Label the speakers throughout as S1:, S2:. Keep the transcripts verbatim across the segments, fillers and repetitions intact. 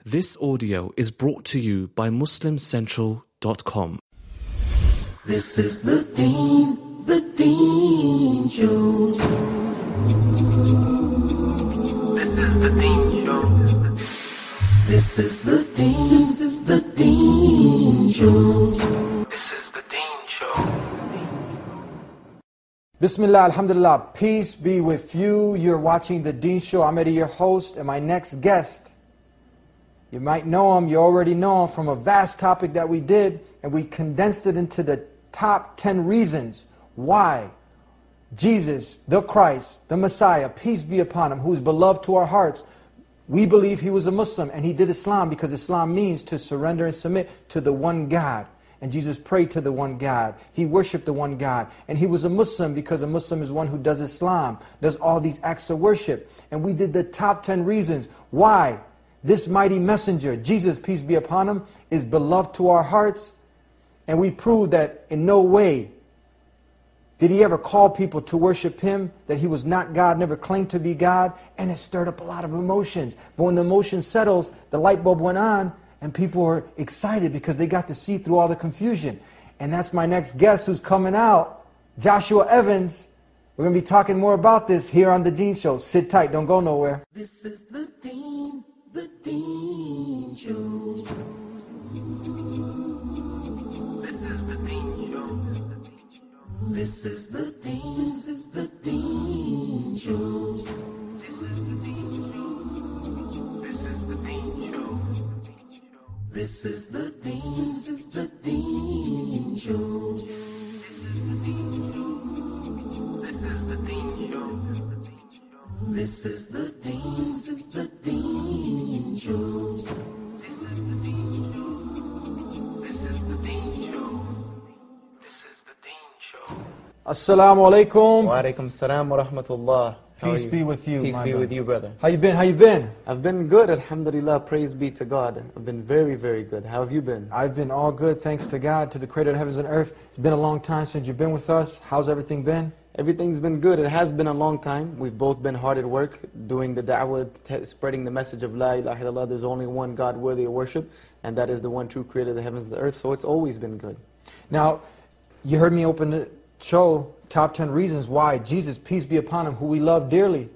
S1: This audio is brought to you by Muslim Central dot com.
S2: This is the Deen, the Deen Show.
S3: This is the Deen Show.
S2: This is the Deen, this is the Deen Show.
S3: This is the Deen Show.
S4: Bismillah, alhamdulillah, peace be with you. You're watching the Deen Show. I'm Eddie, your host, and my next guest, you might know him, you already know him from a vast topic that we did, and we condensed it into the top ten reasons why Jesus, the Christ, the Messiah, peace be upon him, who's beloved to our hearts, we believe he was a Muslim, and he did Islam because Islam means to surrender and submit to the one God. And Jesus prayed to the one God. He worshipped the one God. And he was a Muslim because a Muslim is one who does Islam, does all these acts of worship. And we did the top ten reasons why this mighty messenger, Jesus, peace be upon him, is beloved to our hearts. And we proved that in no way did he ever call people to worship him, that he was not God, never claimed to be God. And it stirred up a lot of emotions. But when the emotion settles, the light bulb went on, and people were excited because they got to see through all the confusion. And that's my next guest who's coming out, Joshua Evans. We're going to be talking more about this here on The Deen Show. Sit tight, don't go nowhere.
S2: This is the Deen, the Deen Show.
S3: This is the Deen Show.
S2: This is the Deen, this is the Deen Show.
S3: This is the Deen Show. This is the Deen Show.
S2: This is the Deen, this is the Deen Show.
S3: This is the Deen Show.
S2: This is the Deen, this is the Deen Show.
S3: This is the Deen Show. This is the Deen Show. This is the Deen Show.
S4: Assalamu alaikum.
S5: Wa alaikum salam wa rahmatullah. How
S4: Peace
S5: are you?
S4: be with you,
S5: Peace
S4: my
S5: be
S4: brother.
S5: with you, brother.
S4: How you been? How you been?
S5: I've been good, alhamdulillah. Praise be to God. I've been very, very good. How have you been?
S4: I've been all good, thanks to God, to the creator of heavens and earth. It's been a long time since you've been with us. How's everything been?
S5: Everything's been good. It has been a long time. We've both been hard at work, doing the da'wah, t- spreading the message of La ilaha illallah. There's only one God worthy of worship, and that is the one true creator of the heavens and the earth. So it's always been good.
S4: Now, you heard me open the show, top ten reasons why Jesus, peace be upon him, who we love dearly,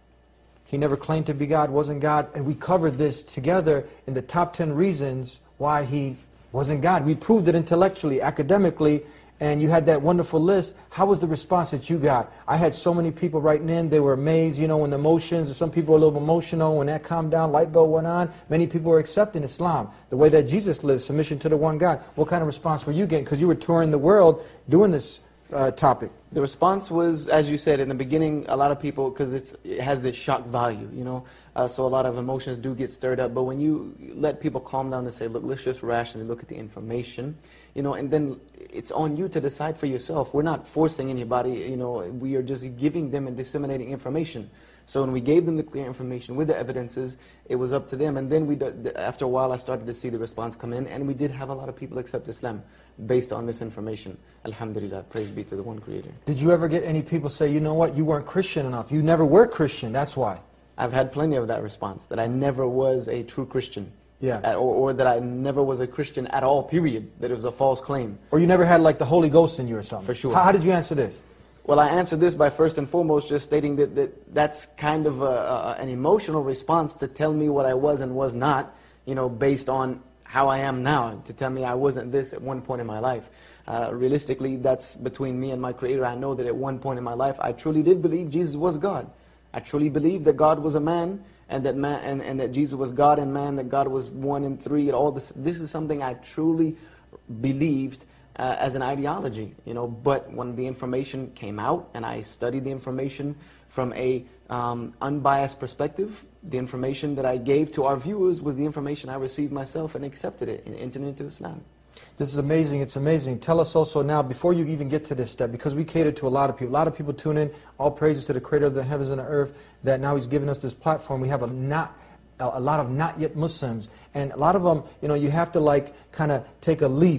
S4: he never claimed to be God, wasn't God, and we covered this together in the top ten reasons why he wasn't God. We proved it intellectually, academically, and you had that wonderful list. How was the response that you got? I had so many people writing in, they were amazed, you know, when the emotions, or some people were a little emotional, when that calmed down, light bulb went on, many people were accepting Islam, the way that Jesus lived, submission to the one God. What kind of response were you getting? Because you were touring the world doing this uh, topic.
S5: The response was, as you said in the beginning, a lot of people, because it has this shock value, you know, uh, so a lot of emotions do get stirred up. But when you let people calm down and say, look, let's just rationally look at the information, you know, and then it's on you to decide for yourself. We're not forcing anybody, you know, we are just giving them and disseminating information. So when we gave them the clear information with the evidences, it was up to them. And then we, after a while, I started to see the response come in, and we did have a lot of people accept Islam based on this information. Alhamdulillah, praise be to the one Creator.
S4: Did you ever get any people say, you know what, you weren't Christian enough, you never were Christian, that's why?
S5: I've had plenty of that response, that I never was a true Christian.
S4: Yeah.
S5: At, or, or that I never was a Christian at all, period, that it was a false claim.
S4: Or you never had like the Holy Ghost in you or something?
S5: For sure.
S4: How, how did you answer this?
S5: Well, I answered this by first and foremost just stating that, that that's kind of a, a, an emotional response to tell me what I was and was not, you know, based on how I am now, to tell me I wasn't this at one point in my life. Uh, realistically, that's between me and my Creator. I know that at one point in my life, I truly did believe Jesus was God. I truly believed that God was a man, and that man, and, and that Jesus was God and man, that God was one and three, and all this. This is something I truly believed uh, as an ideology, you know. But when the information came out, and I studied the information from a um, unbiased perspective, the information that I gave to our viewers was the information I received myself and accepted it and entered into Islam.
S4: This is amazing, it's amazing. Tell us also now, before you even get to this step, because we cater to a lot of people. A lot of people tune in, all praises to the Creator of the heavens and the earth, that now He's given us this platform. We have a not a lot of not yet Muslims, and a lot of them, you know, you have to like kind of take a leap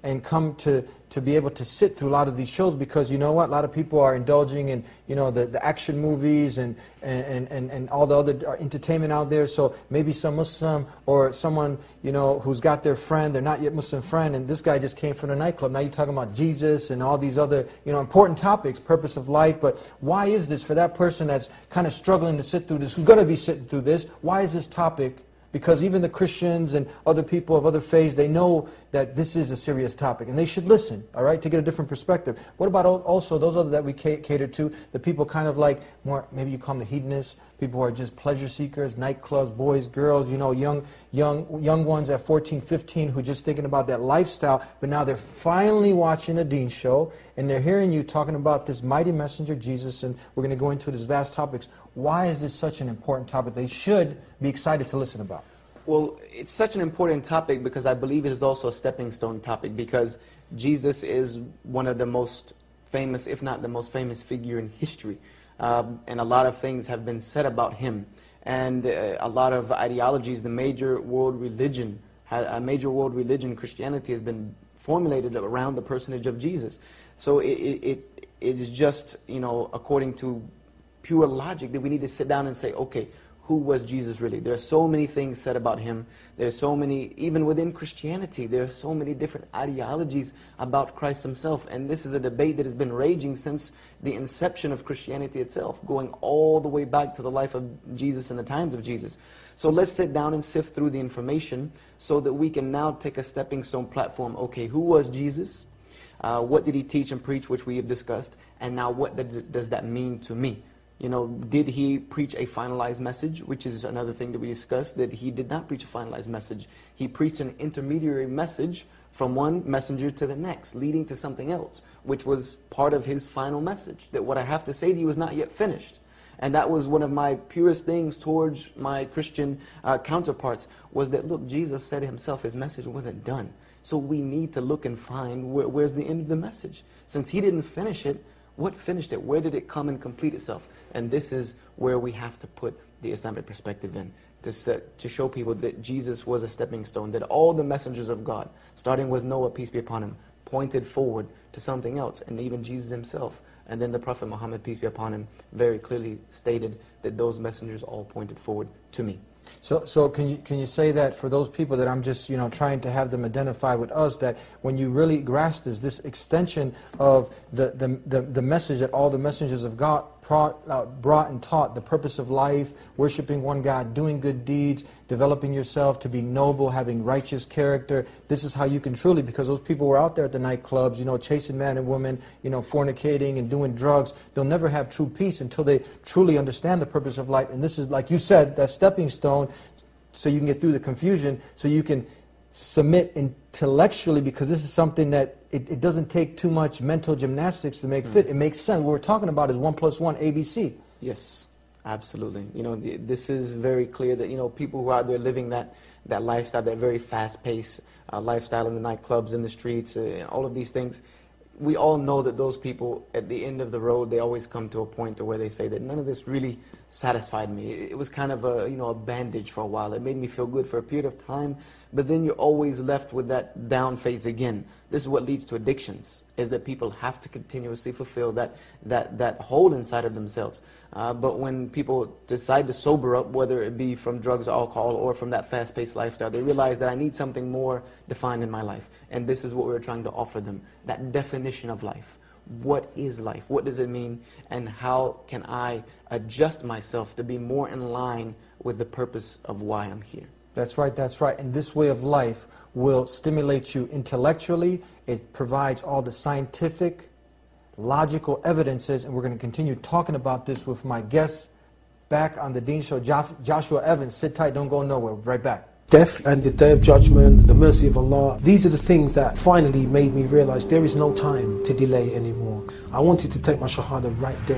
S4: and come to, to be able to sit through a lot of these shows, because you know what? A lot of people are indulging in, you know, the, the action movies and, and, and, and all the other entertainment out there. So maybe some Muslim or someone, you know, who's got their friend, they're not yet Muslim friend, and this guy just came from the nightclub. Now you're talking about Jesus and all these other, you know, important topics, purpose of life. But why is this for that person that's kind of struggling to sit through this, who's going to be sitting through this? Why is this topic? Because even the Christians and other people of other faiths, they know that this is a serious topic. And they should listen, all right, to get a different perspective. What about also those other that we cater to, the people kind of like, more, maybe you call them the hedonists, people who are just pleasure seekers, nightclubs, boys, girls, you know, young young, young ones at fourteen, fifteen who are just thinking about that lifestyle, but now they're finally watching a Deen show, and they're hearing you talking about this mighty messenger, Jesus, and we're going to go into these vast topics. Why is this such an important topic they should be excited to listen about?
S5: Well, it's such an important topic because I believe it is also a stepping stone topic, because Jesus is one of the most famous, if not the most famous figure in history. Um, and a lot of things have been said about him. And uh, a lot of ideologies, the major world religion, a major world religion, Christianity, has been formulated around the personage of Jesus. So it, it, it is just, you know, according to pure logic that we need to sit down and say, okay, who was Jesus really? There are so many things said about him. There are so many, even within Christianity, there are so many different ideologies about Christ himself. And this is a debate that has been raging since the inception of Christianity itself, going all the way back to the life of Jesus and the times of Jesus. So let's sit down and sift through the information so that we can now take a stepping stone platform. Okay, who was Jesus? Uh, what did he teach and preach, which we have discussed? And now what did, does that mean to me? You know, did he preach a finalized message, which is another thing that we discussed, that he did not preach a finalized message. He preached an intermediary message from one messenger to the next, leading to something else, which was part of his final message, that what I have to say to you is not yet finished. And that was one of my purest things towards my Christian uh, counterparts, was that, look, Jesus said himself his message wasn't done. So we need to look and find where, where's the end of the message. Since he didn't finish it, what finished it? Where did it come and complete itself? And this is where we have to put the Islamic perspective in, to set, to show people that Jesus was a stepping stone, that all the messengers of God, starting with Noah, peace be upon him, pointed forward to something else, and even Jesus himself. And then the Prophet Muhammad, peace be upon him, very clearly stated that those messengers all pointed forward to me.
S4: So, so can you can you say that for those people that I'm just you know trying to have them identify with us, that when you really grasp this, this extension of the the the, the message that all the messengers of God brought, uh, brought and taught, the purpose of life, worshiping one God, doing good deeds, developing yourself to be noble, having righteous character. This is how you can truly, because those people were out there at the nightclubs, you know, chasing man and woman, you know, fornicating and doing drugs. They'll never have true peace until they truly understand the purpose of life. And this is, like you said, that stepping stone, so you can get through the confusion, so you can submit intellectually, because this is something that it, it doesn't take too much mental gymnastics to make mm. fit. It makes sense. What we're talking about is one plus one, A B C.
S5: Yes, absolutely. You know, the, this is very clear that, you know, people who are out there living that, that lifestyle, that very fast-paced uh, lifestyle in the nightclubs, in the streets, uh, and all of these things, we all know that those people, at the end of the road, they always come to a point to where they say that none of this really satisfied me. It was kind of a, you know, a bandage for a while. It made me feel good for a period of time, but then you're always left with that down phase again. This is what leads to addictions, is that people have to continuously fulfill that, that, that hole inside of themselves. Uh, but when people decide to sober up, whether it be from drugs or alcohol or from that fast-paced lifestyle, they realize that I need something more defined in my life. And this is what we're trying to offer them, that definition of life. What is life? What does it mean? And how can I adjust myself to be more in line with the purpose of why I'm here?
S4: That's right, that's right. And this way of life will stimulate you intellectually. It provides all the scientific, logical evidences, and we're going to continue talking about this with my guests back on the Deen Show. Joshua Evans, sit tight, don't go nowhere. We'll be right back.
S6: Death and the day of judgment, the mercy of Allah. These are the things that finally made me realize there is no time to delay anymore. I wanted to take my shahada right then.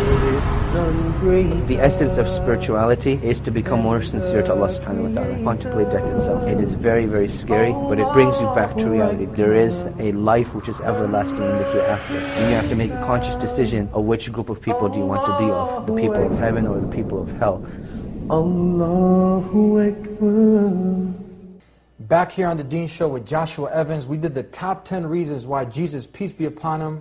S7: The essence of spirituality is to become more sincere to Allah subhanahu wa ta'ala. Contemplate death itself. It is very, very scary, but it brings you back to reality. There is a life which is everlasting in the hereafter. And you have to make a conscious decision of which group of people do you want to be of. The people of heaven or the people of hell.
S6: Allahu Akbar.
S4: back here on the Dean Show with Joshua Evans. We did the top ten reasons why Jesus, peace be upon him,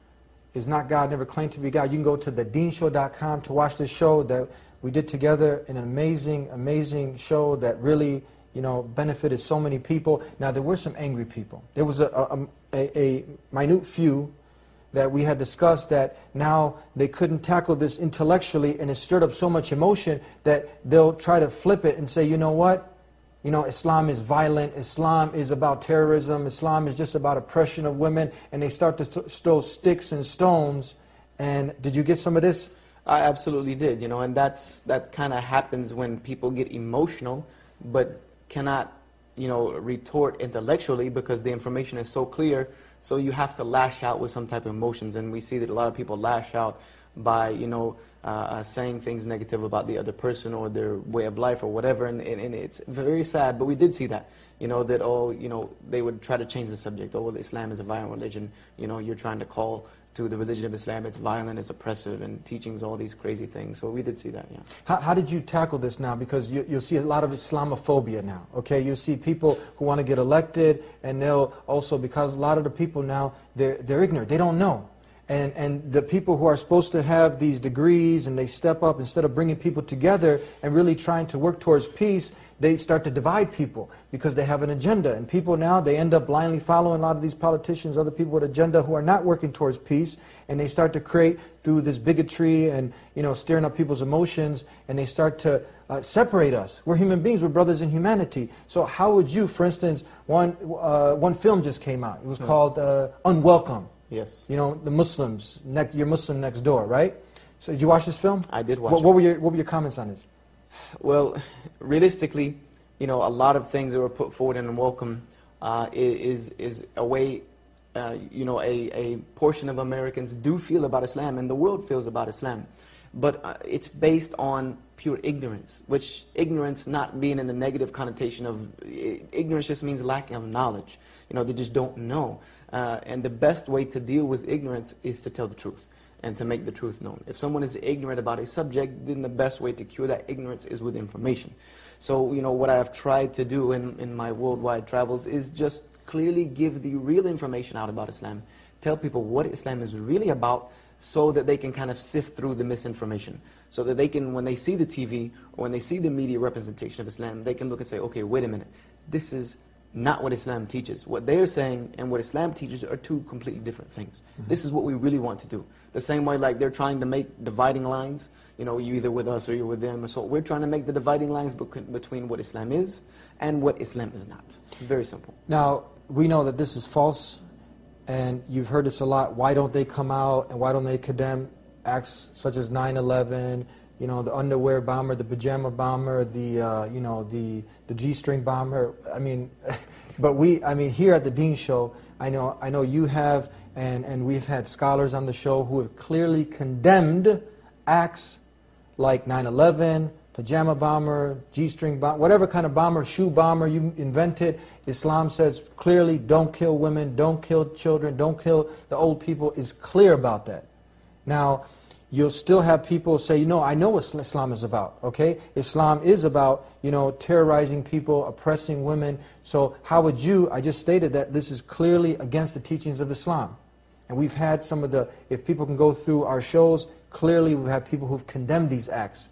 S4: is not God, never claimed to be God. You can go to the dean show dot com to watch this show that we did together, an amazing, amazing show that really, you know, benefited so many people. Now, there were some angry people. There was a, a, a, a minute few that we had discussed that now they couldn't tackle this intellectually, and it stirred up so much emotion that they'll try to flip it and say, you know what? You know, Islam is violent, Islam is about terrorism, Islam is just about oppression of women, and they start to th throw sticks and stones. And did you get some of this?
S5: I absolutely did, you know, and that's that kind of happens when people get emotional, but cannot, you know, retort intellectually because the information is so clear. So you have to lash out with some type of emotions, and we see that a lot of people lash out by, you know, uh, saying things negative about the other person or their way of life or whatever, and, and, and it's very sad. But we did see that, you know, that oh, you know, they would try to change the subject. Oh, well, Islam is a violent religion. You know, you're trying to call to the religion of Islam, it's violent, it's oppressive, and teachings all these crazy things. So we did see that, yeah.
S4: How, how did you tackle this now? Because you, you'll see a lot of Islamophobia now, okay? You'll see people who want to get elected, and they'll also, because a lot of the people now, they're, they're ignorant, they don't know. And, and the people who are supposed to have these degrees, and they step up, instead of bringing people together and really trying to work towards peace, they start to divide people because they have an agenda. And people now, they end up blindly following a lot of these politicians, other people with agenda who are not working towards peace, and they start to create through this bigotry and, you know, stirring up people's emotions, and they start to uh, separate us. We're human beings, we're brothers in humanity. So how would you, for instance, one, uh, one film just came out. It was
S5: hmm.
S4: called uh, Unwelcome.
S5: Yes.
S4: You know, the Muslims, next, your Muslim next door, right? So did you watch this film?
S5: I did watch
S4: what,
S5: it.
S4: What were your, what were your comments on this?
S5: Well, realistically, you know, a lot of things that were put forward in Unwelcome uh, is, is a way, uh, you know, a, a portion of Americans do feel about Islam, and the world feels about Islam. But uh, it's based on pure ignorance, which ignorance not being in the negative connotation of, ignorance just means lack of knowledge. You know, they just don't know. Uh, and the best way to deal with ignorance is to tell the truth and to make the truth known. If someone is ignorant about a subject, then the best way to cure that ignorance is with information. So, you know, what I have tried to do in, in my worldwide travels is just clearly give the real information out about Islam, tell people what Islam is really about, so that they can kind of sift through the misinformation. So that they can, when they see the T V, or when they see the media representation of Islam, they can look and say, okay, wait a minute, this is not what Islam teaches. What they're saying and what Islam teaches are two completely different things. Mm-hmm. This is what we really want to do. The same way like they're trying to make dividing lines, you know, you're either with us or you're with them. So we're trying to make the dividing lines between what Islam is and what Islam is not. Very simple.
S4: Now, we know that this is false, and you've heard this a lot. Why don't they come out and why don't they condemn acts such as nine eleven, you know, the underwear bomber, the pajama bomber, the, uh, you know, the, the G-string bomber? I mean, but we, I mean, here at the Dean Show, I know, I know you have, and, and we've had scholars on the show who have clearly condemned acts like nine eleven, pajama bomber, G-string bomber, whatever kind of bomber, shoe bomber you invented. Islam says clearly, don't kill women, don't kill children, don't kill the old people. Is clear about that. Now, you'll still have people say, you know, I know what Islam is about, okay? Islam is about, you know, terrorizing people, oppressing women. So how would you, I just stated that this is clearly against the teachings of Islam. And we've had some of the, if people can go through our shows, clearly we've had people who've condemned these acts.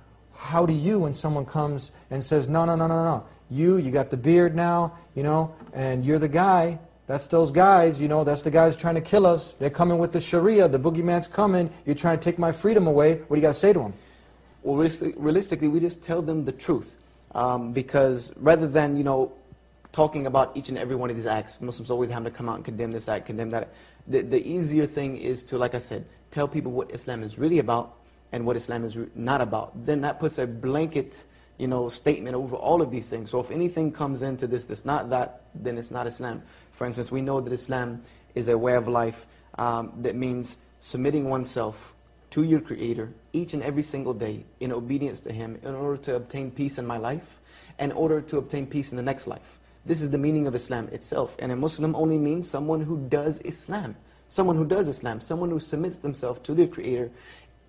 S4: How do you, when someone comes and says, no, no, no, no, no, you, you got the beard now, you know, and you're the guy, that's those guys, you know, that's the guys trying to kill us. They're coming with the Sharia, the boogeyman's coming, you're trying to take my freedom away. What do you got to say to them?
S5: Well, realistically, we just tell them the truth. Um, because rather than, you know, talking about each and every one of these acts, Muslims always have to come out and condemn this act, condemn that. The, the easier thing is to, like I said, tell people what Islam is really about and what Islam is not about. Then that puts a blanket, you know, statement over all of these things. So if anything comes into this that's not that, then it's not Islam. For instance, we know that Islam is a way of life um, that means submitting oneself to your Creator each and every single day in obedience to Him in order to obtain peace in my life, and in order to obtain peace in the next life. This is the meaning of Islam itself. And a Muslim only means someone who does Islam. Someone who does Islam. Someone who submits themselves to their Creator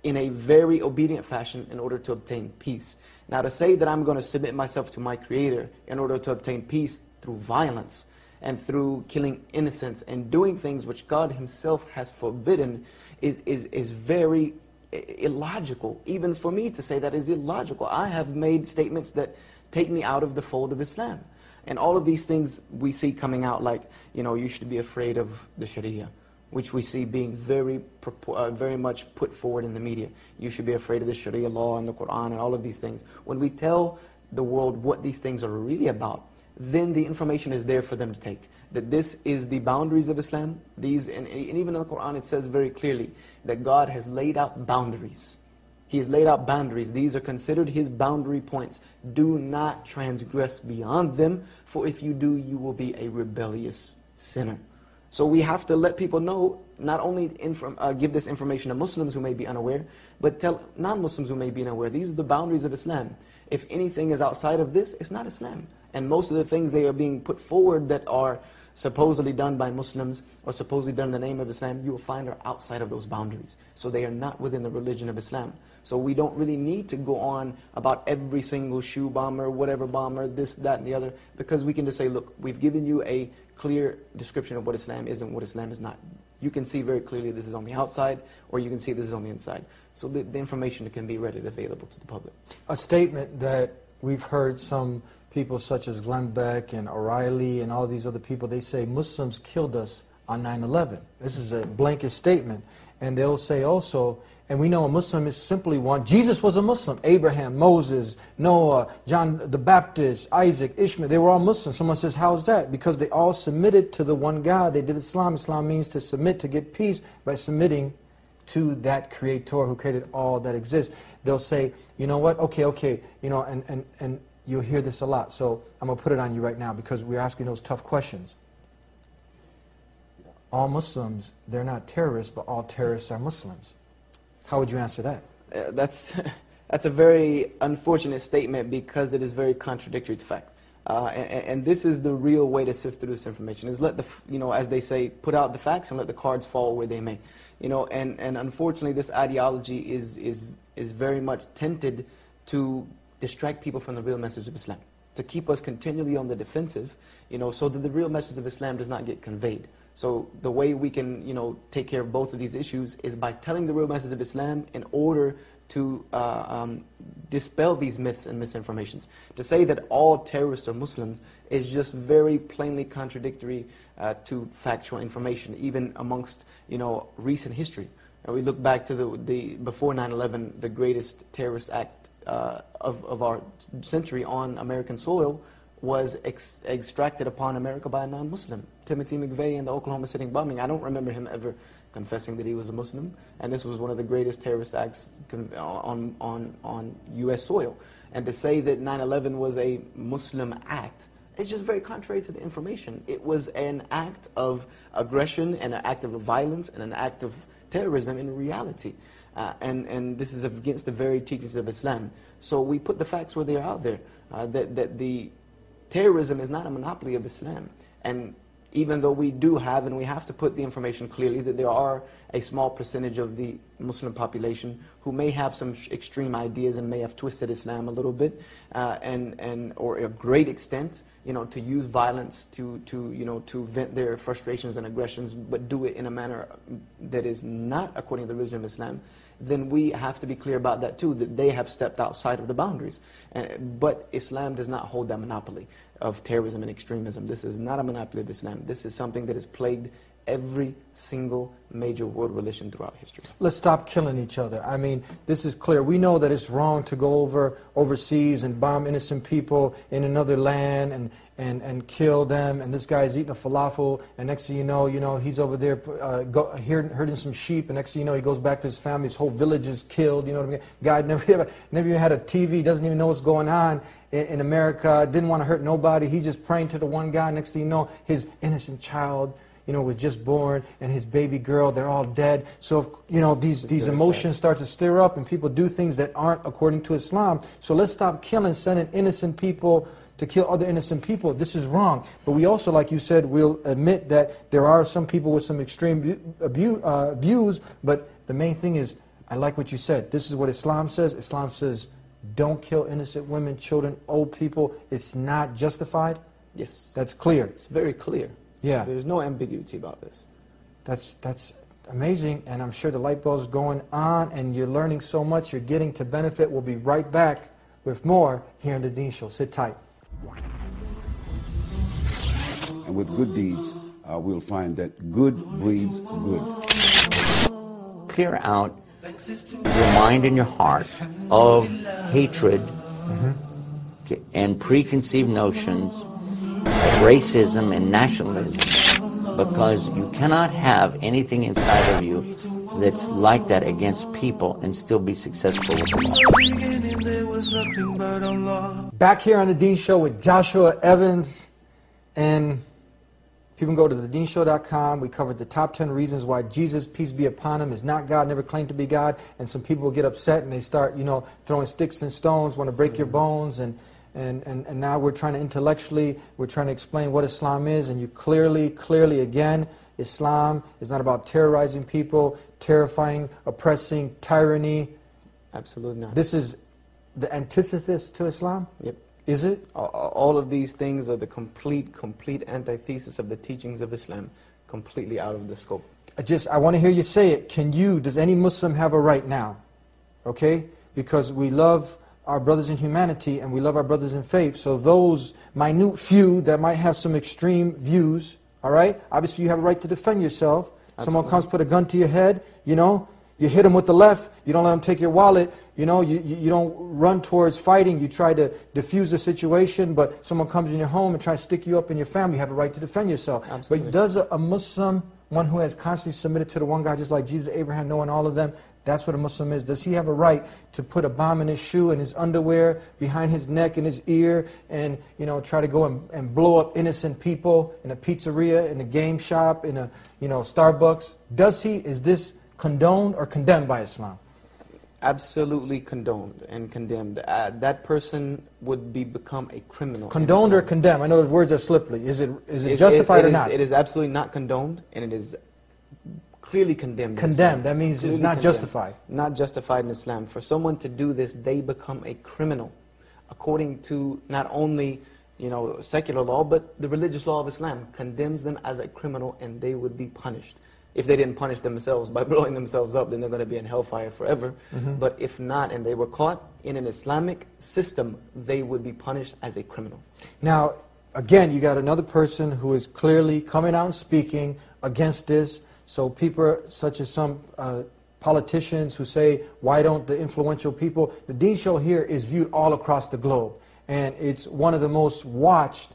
S5: in a very obedient fashion in order to obtain peace. Now, to say that I'm going to submit myself to my Creator in order to obtain peace through violence and through killing innocents and doing things which God Himself has forbidden is, is, is very illogical. Even for me to say that is illogical. I have made statements that take me out of the fold of Islam. And all of these things we see coming out like, you know, you should be afraid of the Sharia, which we see being very uh, very much put forward in the media. You should be afraid of the Sharia law and the Quran and all of these things. When we tell the world what these things are really about, then the information is there for them to take. That this is the boundaries of Islam. These, and, and even in the Quran it says very clearly that God has laid out boundaries. He has laid out boundaries. These are considered His boundary points. Do not transgress beyond them, for if you do, you will be a rebellious sinner. So we have to let people know, not only inform, uh, give this information to Muslims who may be unaware, but tell non-Muslims who may be unaware. These are the boundaries of Islam. If anything is outside of this, it's not Islam. And most of the things they are being put forward that are supposedly done by Muslims or supposedly done in the name of Islam, you will find are outside of those boundaries. So they are not within the religion of Islam. So we don't really need to go on about every single shoe bomber, whatever bomber, this, that, and the other, because we can just say, look, we've given you a clear description of what Islam is and what Islam is not. You can see very clearly this is on the outside, or you can see this is on the inside. So the, the information can be readily available to the public.
S4: A statement that we've heard some people such as Glenn Beck and O'Reilly and all these other people, they say Muslims killed us on nine eleven. This is a blanket statement. And they'll say also, and we know a Muslim is simply one. Jesus was a Muslim. Abraham, Moses, Noah, John the Baptist, Isaac, Ishmael, they were all Muslims. Someone says, how's that? Because they all submitted to the one God. They did Islam. Islam means to submit, to get peace by submitting to that Creator who created all that exists. They'll say, you know what, okay, okay, you know, and, and, and you'll hear this a lot. So I'm going to put it on you right now because we're asking those tough questions. All Muslims, they're not terrorists, but all terrorists are Muslims. How would you answer that?
S5: Uh, that's, that's a very unfortunate statement because it is very contradictory to fact. Uh, and, and this is the real way to sift through this information, is let the, you know, as they say, put out the facts and let the cards fall where they may. You know, and, and unfortunately this ideology is, is, is very much tempted to distract people from the real message of Islam, to keep us continually on the defensive, you know, so that the real message of Islam does not get conveyed. So the way we can, you know, take care of both of these issues is by telling the real message of Islam in order to uh, um, dispel these myths and misinformations. To say that all terrorists are Muslims is just very plainly contradictory uh, to factual information, even amongst, you know, recent history. And we look back to the, the before nine eleven, the greatest terrorist act uh, of, of our century on American soil was ex extracted upon America by a non-Muslim. Timothy McVeigh in the Oklahoma City bombing. I don't remember him ever confessing that he was a Muslim, and this was one of the greatest terrorist acts on, on, on U S soil. And to say that nine eleven was a Muslim act, it's just very contrary to the information. It was an act of aggression and an act of violence and an act of terrorism in reality. Uh, and, and this is against the very teachings of Islam. So we put the facts where they are out there, uh, that, that the terrorism is not a monopoly of Islam. And even though we do have, and we have to put the information clearly, that there are a small percentage of the Muslim population who may have some extreme ideas and may have twisted Islam a little bit, uh, and, and, or a great extent, you know, to use violence to, to, you know, to vent their frustrations and aggressions, but do it in a manner that is not according to the religion of Islam, then we have to be clear about that too, that they have stepped outside of the boundaries. And, but Islam does not hold that monopoly of terrorism and extremism. This is not a monopoly of Islam. This is something that has plagued every single major world religion throughout history.
S4: Let's stop killing each other. I mean, this is clear. We know that it's wrong to go over overseas and bomb innocent people in another land and, and, and kill them. And this guy's eating a falafel, and next thing you know, you know, he's over there uh, go, herding some sheep, and next thing you know, he goes back to his family. His whole village is killed. You know what I mean? Guy never, never even had a T V, doesn't even know what's going on in, in America, didn't want to hurt nobody. He's just praying to the one guy. Next thing you know, his innocent child, you know, was just born, and his baby girl, they're all dead. So, if, you know, these, these emotions start to stir up, and people do things that aren't according to Islam. So let's stop killing, sending innocent people to kill other innocent people. This is wrong. But we also, like you said, will admit that there are some people with some extreme abu uh, views, but the main thing is I like what you said. This is what Islam says. Islam says, don't kill innocent women, children, old people. It's not justified.
S5: Yes.
S4: That's clear.
S5: It's very clear.
S4: Yeah.
S5: There's no ambiguity about this.
S4: That's, that's amazing, and I'm sure the light bulb's going on, and you're learning so much, you're getting to benefit. We'll be right back with more here on The Deen Show. Sit tight.
S8: And with good deeds, uh, we'll find that good breeds good.
S9: Clear out your mind and your heart of hatred mm-hmm. and preconceived notions of racism and nationalism, because you cannot have anything inside of you that's like that against people and still be successful with them.
S4: Back here on The Deen Show with Joshua Evans, and people can go to the deen show dot com. We covered the top ten reasons why Jesus, peace be upon him, is not God, never claimed to be God. And some people get upset and they start, you know, throwing sticks and stones, want to break your bones. And, and, and, and now we're trying to intellectually, we're trying to explain what Islam is. And you clearly, clearly, again, Islam is not about terrorizing people, terrifying, oppressing, tyranny.
S5: Absolutely not.
S4: This is the antithesis to Islam?
S5: Yep.
S4: Is it?
S5: All of these things are the complete, complete antithesis of the teachings of Islam, completely out of the scope.
S4: I just, I want to hear you say it. Can you, does any Muslim have a right now? Okay? Because we love our brothers in humanity and we love our brothers in faith. So those minute few that might have some extreme views, all right? Obviously you have a right to defend yourself. Absolutely. Someone comes, put a gun to your head, you know? You hit them with the left, you don't let them take your wallet, you know, you, you, you don't run towards fighting, you try to diffuse the situation, but someone comes in your home and tries to stick you up in your family, you have a right to defend yourself.
S5: Absolutely.
S4: But does a, a Muslim, one who has constantly submitted to the one God, just like Jesus, Abraham, Noah, and all of them, that's what a Muslim is. Does he have a right to put a bomb in his shoe, in his underwear, behind his neck, in his ear, and, you know, try to go and, and blow up innocent people in a pizzeria, in a game shop, in a, you know, Starbucks? Does he? Is this condoned or condemned by Islam?
S5: Absolutely condoned and condemned. Uh, that person would be become a criminal.
S4: Condoned or condemned? I know the words are slippery. Is it is it,
S5: it
S4: justified
S5: it, it
S4: or
S5: is,
S4: not?
S5: It is absolutely not condoned, and it is clearly condemned.
S4: Condemned. That means
S5: clearly
S4: it's not
S5: condemned.
S4: justified.
S5: Not justified in Islam. For someone to do this, they become a criminal, according to not only, you know, secular law, but the religious law of Islam condemns them as a criminal, and they would be punished. If they didn't punish themselves by blowing themselves up, then they're going to be in hellfire forever. Mm-hmm. But if not, and they were caught in an Islamic system, they would be punished as a criminal.
S4: Now, again, you got another person who is clearly coming out and speaking against this. So people such as some uh, politicians who say, why don't the influential people? The Deen Show here is viewed all across the globe. And it's one of the most watched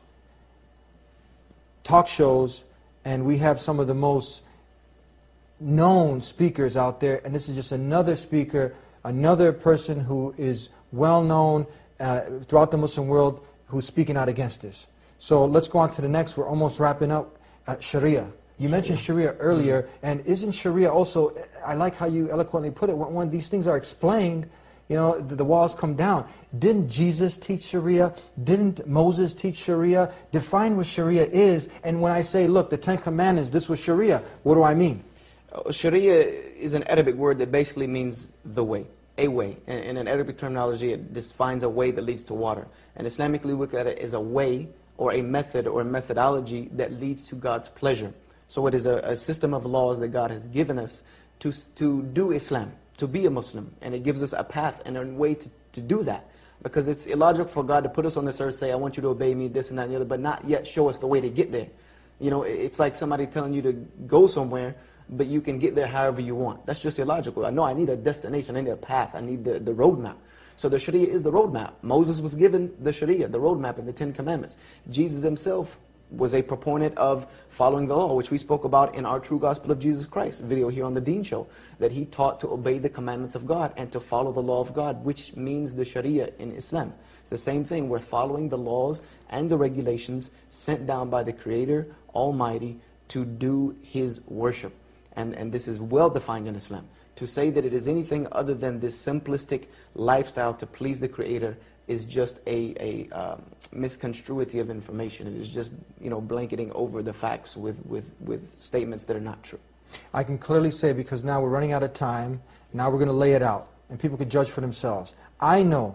S4: talk shows, and we have some of the most known speakers out there, and this is just another speaker, another person who is well known uh, throughout the Muslim world who's speaking out against this. So let's go on to the next. We're almost wrapping up. Uh, Sharia. You mentioned Sharia earlier, mm-hmm. and isn't Sharia also, I like how you eloquently put it, when, when these things are explained, you know, the, the walls come down. Didn't Jesus teach Sharia? Didn't Moses teach Sharia? Define what Sharia is, and when I say, look, the Ten Commandments, this was Sharia, what do I mean?
S5: Sharia is an Arabic word that basically means the way, a way. In, in an Arabic terminology, it defines a way that leads to water. And Islamically, we look at it as a way or a method or a methodology that leads to God's pleasure. So it is a, a system of laws that God has given us to, to do Islam, to be a Muslim. And it gives us a path and a way to, to do that. Because it's illogical for God to put us on this earth, say, I want you to obey me, this and that and the other, but not yet show us the way to get there. You know, it's like somebody telling you to go somewhere, but you can get there however you want. That's just illogical. I know I need a destination, I need a path, I need the, the roadmap. So the Sharia is the roadmap. Moses was given the Sharia, the roadmap, and the Ten Commandments. Jesus himself was a proponent of following the law, which we spoke about in our True Gospel of Jesus Christ video here on the Deen Show, that he taught to obey the commandments of God and to follow the law of God, which means the Sharia in Islam. It's the same thing. We're following the laws and the regulations sent down by the Creator Almighty to do His worship. And, and this is well defined in Islam. To say that it is anything other than this simplistic lifestyle to please the Creator is just a, a um, misconstruity of information. It is just, you know, blanketing over the facts with, with, with statements that are not true.
S4: I can clearly say, because now we're running out of time, now we're going to lay it out, and people can judge for themselves. I know,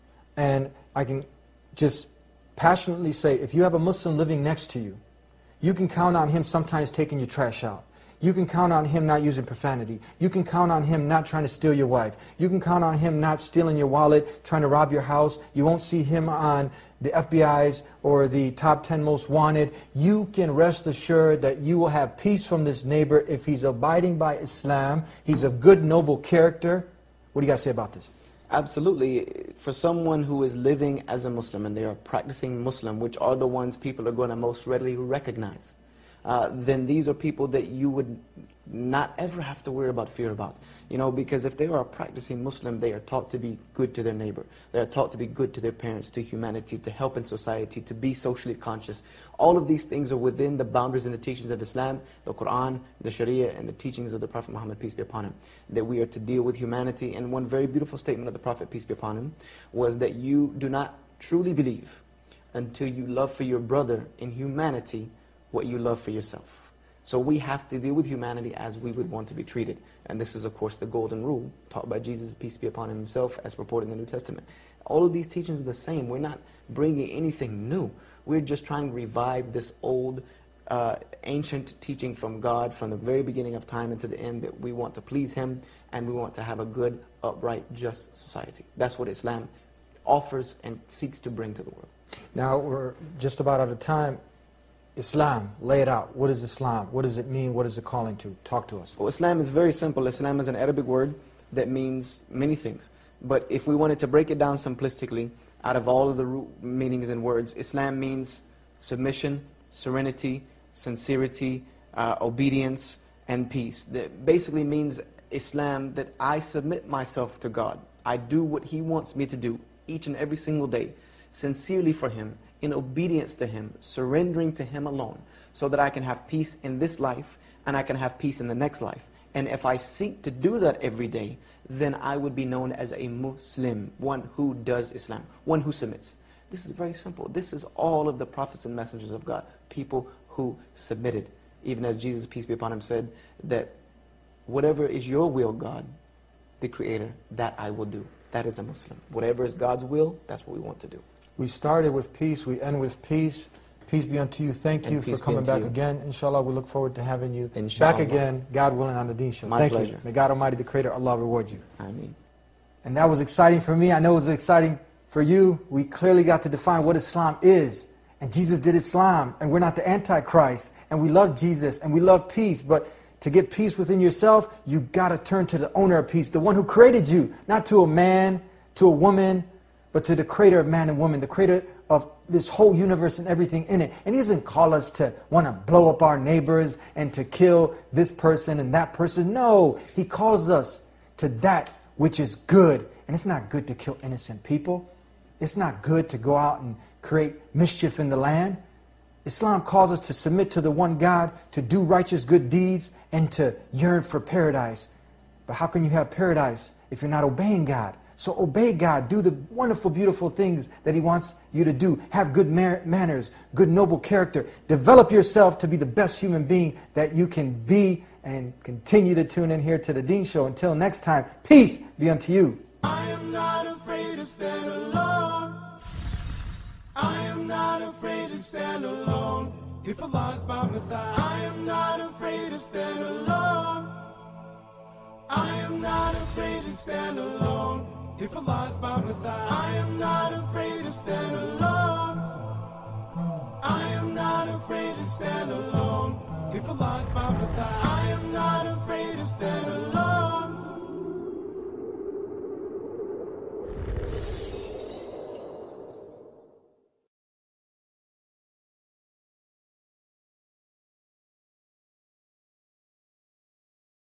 S4: and I can just passionately say, if you have a Muslim living next to you, you can count on him sometimes taking your trash out. You can count on him not using profanity. You can count on him not trying to steal your wife. You can count on him not stealing your wallet, trying to rob your house. You won't see him on the F B I's or the top ten most wanted. You can rest assured that you will have peace from this neighbor if he's abiding by Islam. He's of good, noble character. What do you guys say about this?
S5: Absolutely. For someone who is living as a Muslim and they are practicing Muslim, which are the ones people are going to most readily recognize, uh, then these are people that you would not ever have to worry about fear about. You know, because if they are a practicing Muslim, they are taught to be good to their neighbor. They are taught to be good to their parents, to humanity, to help in society, to be socially conscious. All of these things are within the boundaries and the teachings of Islam, the Quran, the Sharia, and the teachings of the Prophet Muhammad, peace be upon him. That we are to deal with humanity. And one very beautiful statement of the Prophet, peace be upon him, was that you do not truly believe until you love for your brother in humanity what you love for yourself. So we have to deal with humanity as we would want to be treated. And this is, of course, the golden rule taught by Jesus, peace be upon him himself, as reported in the New Testament. All of these teachings are the same. We're not bringing anything new. We're just trying to revive this old, uh, ancient teaching from God from the very beginning of time and to the end, that we want to please him and we want to have a good, upright, just society. That's what Islam offers and seeks to bring to the world.
S4: Now, we're just about out of time. Islam, lay it out. What is Islam? What does it mean? What is it calling to? Talk to us.
S5: Well, Islam is very simple. Islam is an Arabic word that means many things. But if we wanted to break it down simplistically, out of all of the root meanings and words, Islam means submission, serenity, sincerity, uh, obedience, and peace. That basically means Islam that I submit myself to God. I do what He wants me to do each and every single day, sincerely for Him, in obedience to Him, surrendering to Him alone, so that I can have peace in this life and I can have peace in the next life. And if I seek to do that every day, then I would be known as a Muslim, one who does Islam, one who submits. This is very simple. This is all of the prophets and messengers of God, people who submitted. Even as Jesus, peace be upon him, said that whatever is your will, God, the Creator, that I will do. That is a Muslim. Whatever is God's will, that's what we want to do.
S4: We started with peace, we end with peace. Peace be unto you. Thank you for coming back again. Inshallah, we look forward to having you
S5: Inshallah.
S4: back again, God willing, on the Deen Show.
S5: My
S4: Thank
S5: pleasure.
S4: you. May God Almighty, the Creator, Allah reward you.
S5: Ameen.
S4: And that was exciting for me. I know it was exciting for you. We clearly got to define what Islam is. And Jesus did Islam. And we're not the Antichrist. And we love Jesus. And we love peace. But to get peace within yourself, you got to turn to the owner of peace, the one who created you. Not to a man, to a woman, but to the Creator of man and woman, the Creator of this whole universe and everything in it. And He doesn't call us to want to blow up our neighbors and to kill this person and that person. No, He calls us to that which is good. And it's not good to kill innocent people. It's not good to go out and create mischief in the land. Islam calls us to submit to the one God, to do righteous good deeds, and to yearn for paradise. But how can you have paradise if you're not obeying God? So obey God, do the wonderful, beautiful things that He wants you to do. Have good manners, good noble character. Develop yourself to be the best human being that you can be, and continue to tune in here to the Deen Show. Until next time, peace be unto you.
S2: I am not afraid to stand alone. I am not afraid to stand alone. If Allah is by my side, I am not afraid to stand alone. I am not afraid to stand alone. If Allah is by my side, I am not afraid to stand alone. I am not afraid to stand alone. If Allah is by my side, I am not afraid to stand alone.